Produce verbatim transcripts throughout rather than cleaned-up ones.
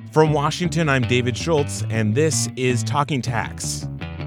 From Washington, I'm David Schultz, and this is Talking Tax.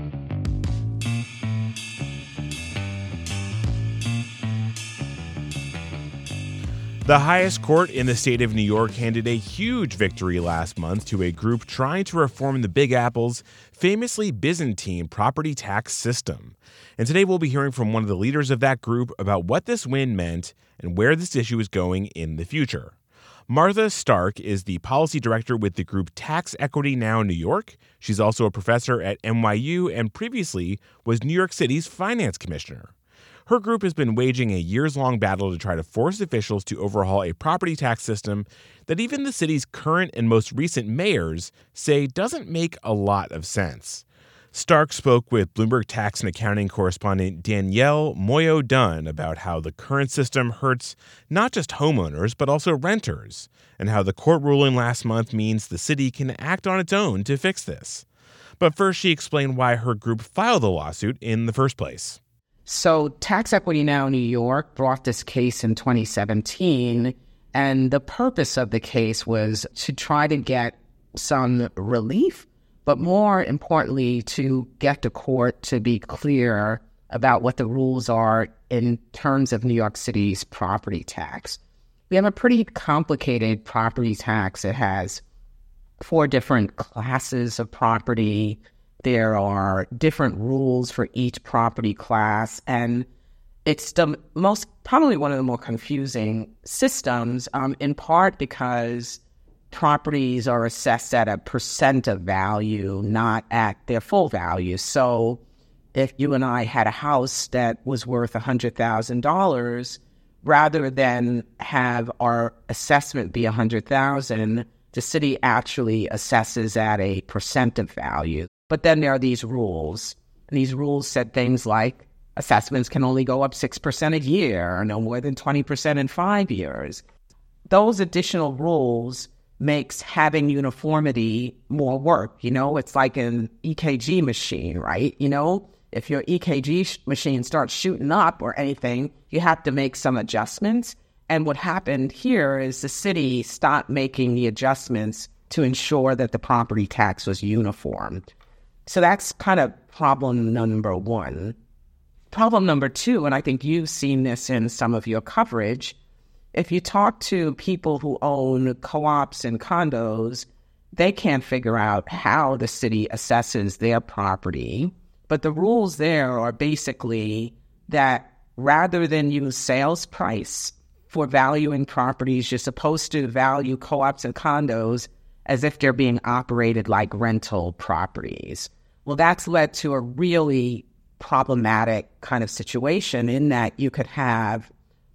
The highest court in the state of New York handed a huge victory last month to a group trying to reform the Big Apple's famously Byzantine property tax system. And today we'll be hearing from one of the leaders of that group about what this win meant and where this issue is going in the future. Martha Stark is the policy director with the group Tax Equity Now New York. She's also a professor at N Y U and previously was New York City's finance commissioner. Her group has been waging a years-long battle to try to force officials to overhaul a property tax system that even the city's current and most recent mayors say doesn't make a lot of sense. Stark spoke with Bloomberg tax and accounting correspondent Danielle Moyo-Dunn about how the current system hurts not just homeowners, but also renters, and how the court ruling last month means the city can act on its own to fix this. But first, she explained why her group filed the lawsuit in the first place. So Tax Equity Now New York brought this case in twenty seventeen, and the purpose of the case was to try to get some relief, but more importantly, to get the court to be clear about what the rules are in terms of New York City's property tax. We have a pretty complicated property tax. It has four different classes of property. There are different rules for each property class, and it's the most, probably one of the more confusing systems, um, in part because properties are assessed at a percent of value, not at their full value. So if you and I had a house that was worth one hundred thousand dollars, rather than have our assessment be one hundred thousand dollars, the city actually assesses at a percent of value. But then there are these rules, and these rules said things like assessments can only go up six percent a year, or no more than twenty percent in five years. Those additional rules makes having uniformity more work. You know, it's like an E K G machine, right? You know, if your E K G sh- machine starts shooting up or anything, you have to make some adjustments. And what happened here is the city stopped making the adjustments to ensure that the property tax was uniform. So that's kind of problem number one. Problem number two, and I think you've seen this in some of your coverage, if you talk to people who own co-ops and condos, they can't figure out how the city assesses their property. But the rules there are basically that rather than use sales price for valuing properties, you're supposed to value co-ops and condos as if they're being operated like rental properties. Well, that's led to a really problematic kind of situation in that you could have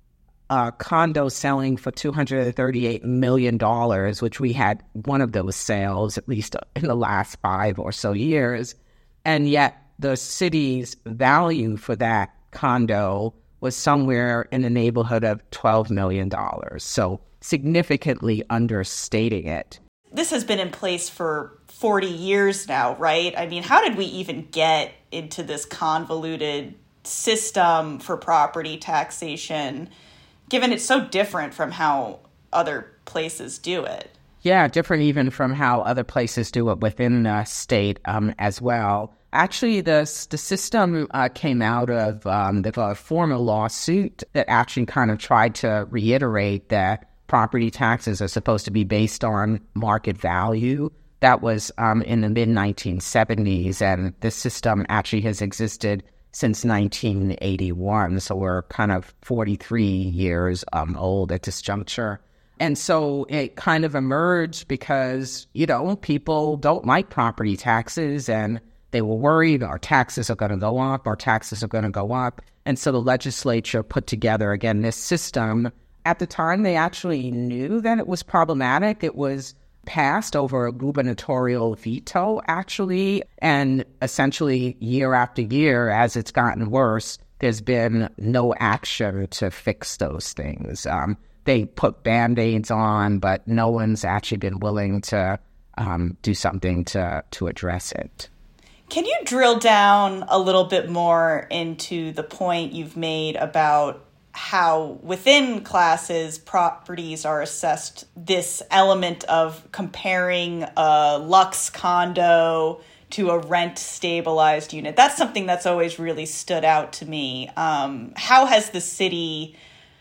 a condo selling for two hundred thirty-eight million dollars, which we had one of those sales, at least in the last five or so years, and yet the city's value for that condo was somewhere in the neighborhood of twelve million dollars, so significantly understating it. This has been in place for forty years now, right? I mean, how did we even get into this convoluted system for property taxation, given it's so different from how other places do it? Yeah, different even from how other places do it within the state um, as well. Actually, the, the system uh, came out of um, the uh, former lawsuit that actually kind of tried to reiterate that property taxes are supposed to be based on market value. That was um, in the mid nineteen seventies, and this system actually has existed since nineteen eighty-one, so we're kind of forty-three years um, old at this juncture. And so it kind of emerged because, you know, people don't like property taxes, and they were worried our taxes are going to go up, our taxes are going to go up. And so the legislature put together, again, this system. At the time, they actually knew that it was problematic. It was passed over a gubernatorial veto, actually, and essentially year after year, as it's gotten worse, there's been no action to fix those things. Um, they put Band-Aids on, but no one's actually been willing to um, do something to, to address it. Can you drill down a little bit more into the point you've made about how within classes properties are assessed, this element of comparing a luxe condo to a rent stabilized unit. That's something that's always really stood out to me. Um, how has the city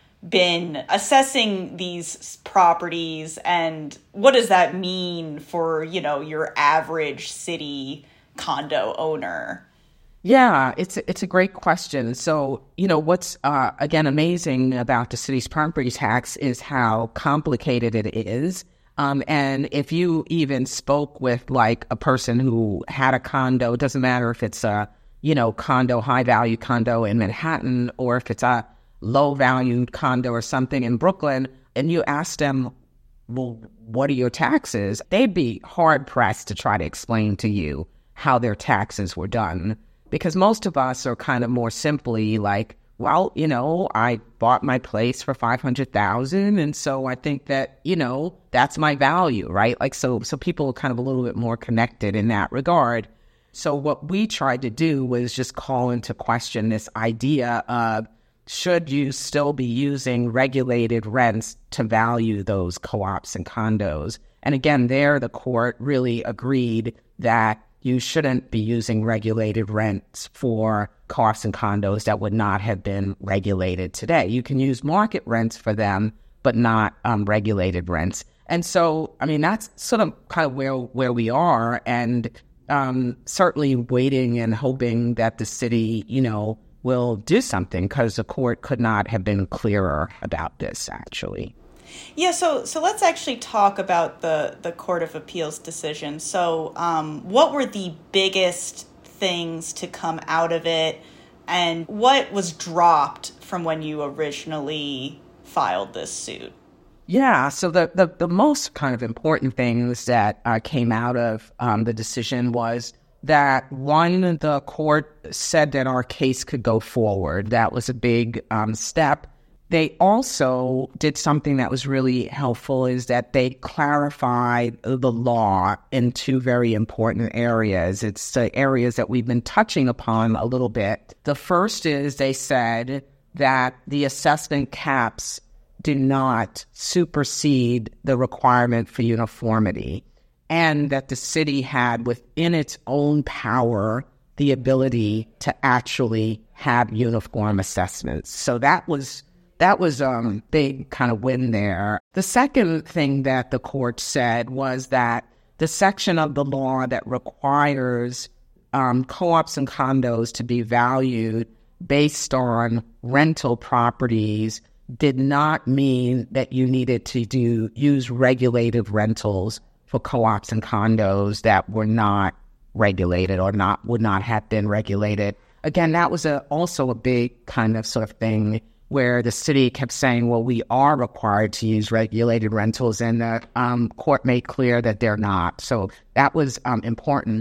been assessing these properties, and what does that mean for, you know, your average city condo owner? Yeah, it's a, it's a great question. So, you know, what's, uh, again, amazing about the city's property tax is how complicated it is. Um, and if you even spoke with, like, a person who had a condo, it doesn't matter if it's a, you know, condo, high-value condo in Manhattan, or if it's a low-valued condo or something in Brooklyn, and you ask them, well, what are your taxes? They'd be hard-pressed to try to explain to you how their taxes were done. Because most of us are kind of more simply like, well, you know, I bought my place for five hundred thousand dollars, and so I think that, you know, that's my value, right? Like, so so people are kind of a little bit more connected in that regard. So what we tried to do was just call into question this idea of, should you still be using regulated rents to value those co-ops and condos? And again, there the court really agreed that you shouldn't be using regulated rents for co-ops and condos that would not have been regulated today. You can use market rents for them, but not um, regulated rents. And so, I mean, that's sort of kind of where, where we are, and um, certainly waiting and hoping that the city, you know, will do something, because the court could not have been clearer about this, actually. Yeah, so so let's actually talk about the, the Court of Appeals decision. So um, what were the biggest things to come out of it, and what was dropped from when you originally filed this suit? Yeah, so the, the, the most kind of important things that uh, came out of um, the decision was that, one, the court said that our case could go forward. That was a big um, step. They also did something that was really helpful, is that they clarified the law in two very important areas. It's the areas that we've been touching upon a little bit. The first is they said that the assessment caps do not supersede the requirement for uniformity, and that the city had within its own power the ability to actually have uniform assessments. So that was That was a um, big kind of win there. The second thing that the court said was that the section of the law that requires um, co-ops and condos to be valued based on rental properties did not mean that you needed to do use regulated rentals for co-ops and condos that were not regulated or not would not have been regulated. Again, that was a, also a big kind of sort of thing where the city kept saying, well, we are required to use regulated rentals, and the um, court made clear that they're not. So that was um, important.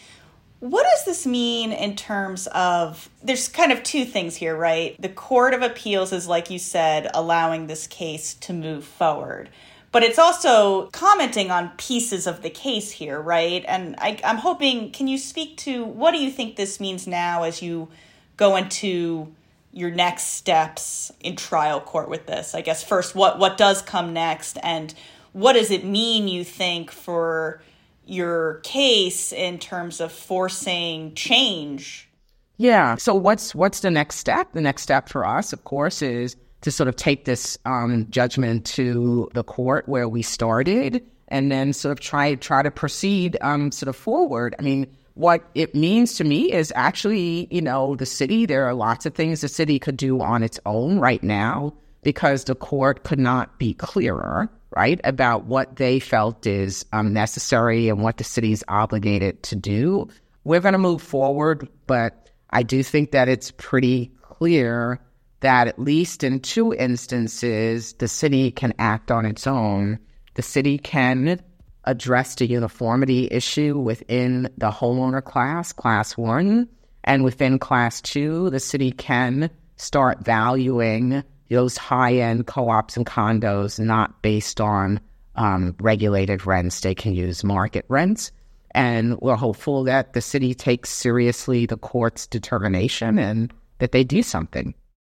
What does this mean in terms of, there's kind of two things here, right? The Court of Appeals is, like you said, allowing this case to move forward. But it's also commenting on pieces of the case here, right? And I, I'm hoping, can you speak to, what do you think this means now as you go into your next steps in trial court with this? I guess first, what, what does come next, and what does it mean, you think, for your case in terms of forcing change? Yeah. So what's what's the next step? The next step for us, of course, is to sort of take this um, judgment to the court where we started, and then sort of try try to proceed um, sort of forward. I mean, what it means to me is actually, you know, the city, there are lots of things the city could do on its own right now, because the court could not be clearer, right, about what they felt is um, necessary and what the city's obligated to do. We're going to move forward, but I do think that it's pretty clear that at least in two instances, the city can act on its own. The city can address the uniformity issue within the homeowner class, class one, and within class two, the city can start valuing those high-end co-ops and condos not based on um, regulated rents. They can use market rents, and we're hopeful that the city takes seriously the court's determination and that they do something.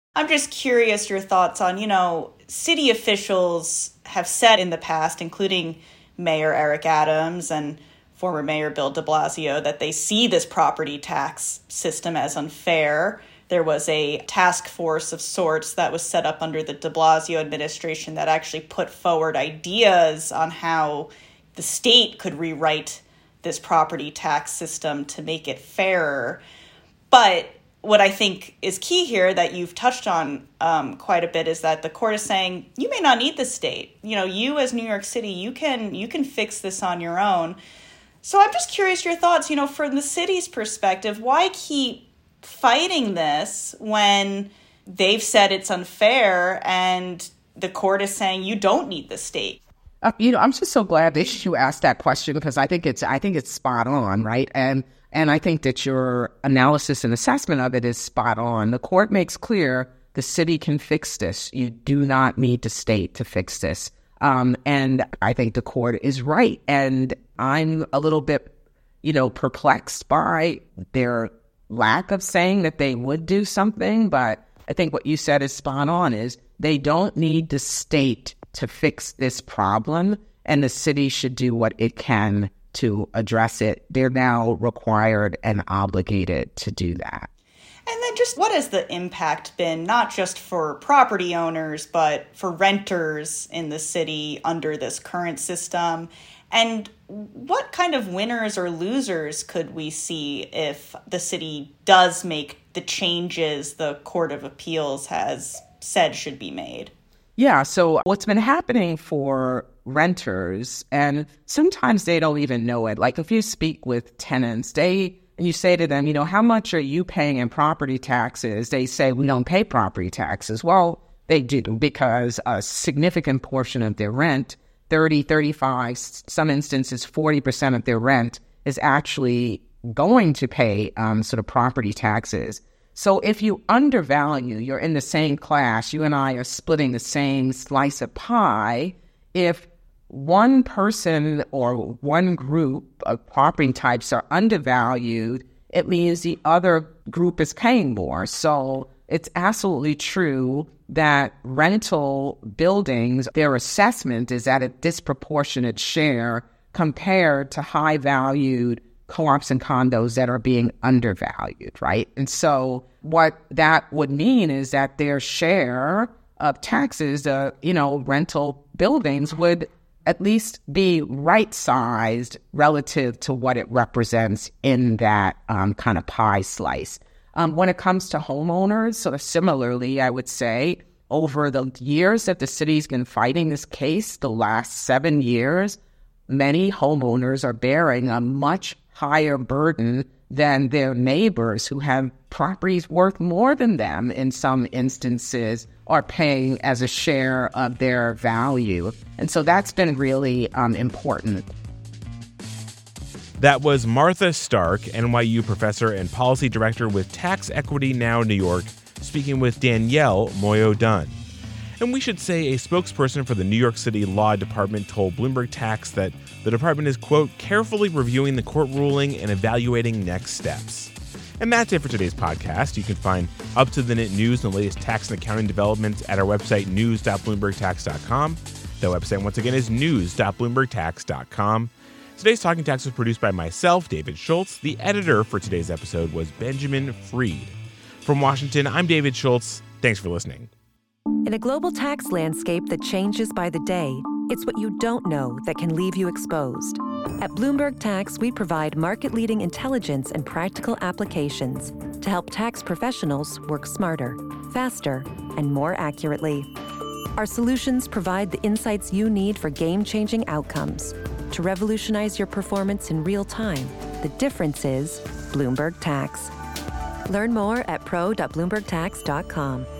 I'm just curious your thoughts on, you know, city officials have said in the past, including Mayor Eric Adams and former Mayor Bill de Blasio, that they see this property tax system as unfair. There was a task force of sorts that was set up under the de Blasio administration that actually put forward ideas on how the state could rewrite this property tax system to make it fairer. But what I think is key here that you've touched on um, quite a bit is that the court is saying you may not need the state. You know, you as New York City, you can you can fix this on your own. So I'm just curious your thoughts, you know, from the city's perspective, why keep fighting this when they've said it's unfair and the court is saying you don't need the state? Uh, you know, I'm just so glad that you asked that question because I think it's I think it's spot on, right? And And I think that your analysis and assessment of it is spot on. The court makes clear the city can fix this. You do not need the state to fix this. Um, and I think the court is right. And I'm a little bit, you know, perplexed by their lack of saying that they would do something. But I think what you said is spot on, is they don't need the state to fix this problem, and the city should do what it can to address it. They're now required and obligated to do that. And then just what has the impact been, not just for property owners, but for renters in the city under this current system? And what kind of winners or losers could we see if the city does make the changes the Court of Appeals has said should be made? Yeah, so what's been happening for renters, and sometimes they don't even know it. Like if you speak with tenants, they and you say to them, you know, how much are you paying in property taxes? They say, we don't pay property taxes. Well, they do, because a significant portion of their rent, thirty, thirty-five, some instances forty percent of their rent is actually going to pay um, sort of property taxes. So if you undervalue, you're in the same class, you and I are splitting the same slice of pie. If one person or one group of property types are undervalued, it means the other group is paying more. So it's absolutely true that rental buildings, their assessment is at a disproportionate share compared to high-valued co-ops and condos that are being undervalued, right? And so what that would mean is that their share of taxes, uh, you know, rental buildings would at least be right-sized relative to what it represents in that um, kind of pie slice. Um, when it comes to homeowners, sort of similarly, I would say, over the years that the city's been fighting this case, the last seven years, many homeowners are bearing a much higher burden than their neighbors who have properties worth more than them in some instances are paying as a share of their value. And so that's been really um, important. That was Martha Stark, N Y U professor and policy director with Tax Equity Now New York, speaking with Danielle Moyo-Dunn. And we should say a spokesperson for the New York City Law Department told Bloomberg Tax that the department is, quote, carefully reviewing the court ruling and evaluating next steps. And that's it for today's podcast. You can find up-to-the-minute news and the latest tax and accounting developments at our website, news dot bloomberg tax dot com. The website, once again, is news dot bloomberg tax dot com. Today's Talking Tax was produced by myself, David Schultz. The editor for today's episode was Benjamin Freed. From Washington, I'm David Schultz. Thanks for listening. In a global tax landscape that changes by the day, it's what you don't know that can leave you exposed. At Bloomberg Tax, we provide market-leading intelligence and practical applications to help tax professionals work smarter, faster, and more accurately. Our solutions provide the insights you need for game-changing outcomes. To revolutionize your performance in real time, the difference is Bloomberg Tax. Learn more at pro dot bloomberg tax dot com.